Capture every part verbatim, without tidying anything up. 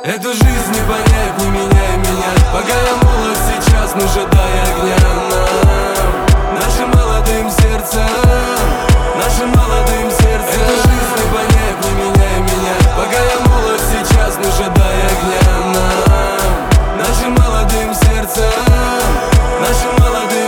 Эту жизнь не понять, не меняй меня. Пока я молод сейчас, но ждай огня нам, нашим молодым сердцам, нашим молодым сердцам. Эту жизнь не понять, не меняй меня. Пока я молод сейчас, но ждай огня нам, нашим молодым сердцам, нашим молодым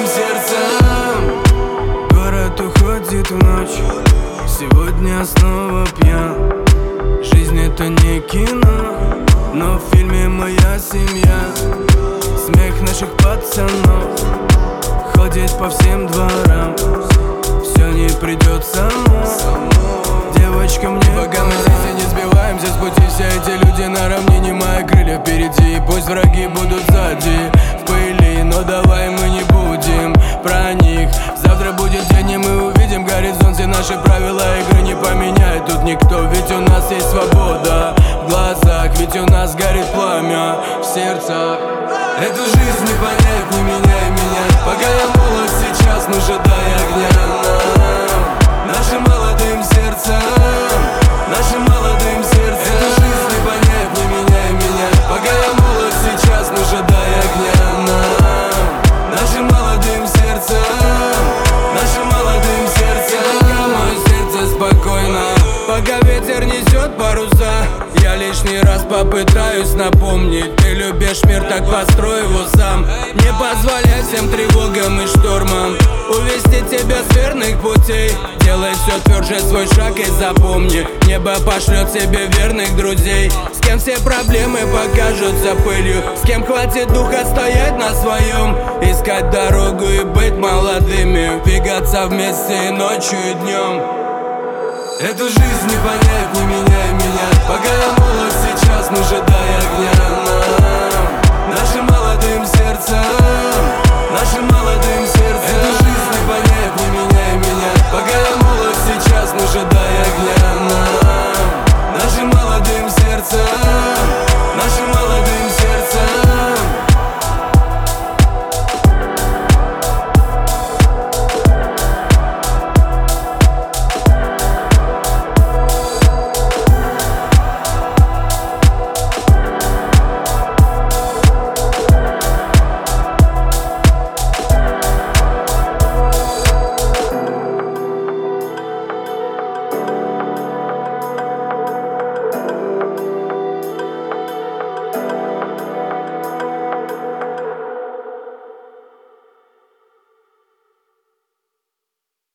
сердцам. Город уходит в ночь, сегодня снова пьян. Жизнь это не кино, но в фильме моя семья. Смех наших пацанов ходит по всем дворам. Все не придет само, девочка, мне пока мы здесь и не сбиваемся с пути. Все эти люди на равнине, мои крылья впереди. Пусть враги будут сзади, в пыли, но давай мы не будем про них. Завтра будет день, и мы увидим горизонт. Все наши правила игры не поменяет тут никто. Ведь у нас есть свобода в глазах, ведь у нас горит пламя в сердцах. Эту жизнь не понять, не меняй меня. Пока я молод сейчас, но ждай огня нам, нашим молодым сердцам, нашим молодым сердцам. Эту жизнь не понять, не меняй меня. Пока я молод сейчас, но ждай огня нам, нашим молодым сердцам, нашим молодым сердцам. Пока мое сердце спокойно, пока ветер несет паруса, я лишний раз попытаюсь напомнить: ты любишь мир, так построй его сам. Не позволяй всем тревогам и штормам увести тебя с верных путей. Делай все тверже свой шаг и запомни: небо пошлет себе верных друзей. С кем все проблемы покажутся пылью, с кем хватит духа стоять на своем, искать дорогу и быть молодыми, двигаться вместе и ночью, и днем. Эту жизнь не понять, не меняй меня. Пока я молод сейчас, но ждай огня нам, нашим молодым сердцам, нашим молодым сердцам. Эту жизнь не понять, не меняй.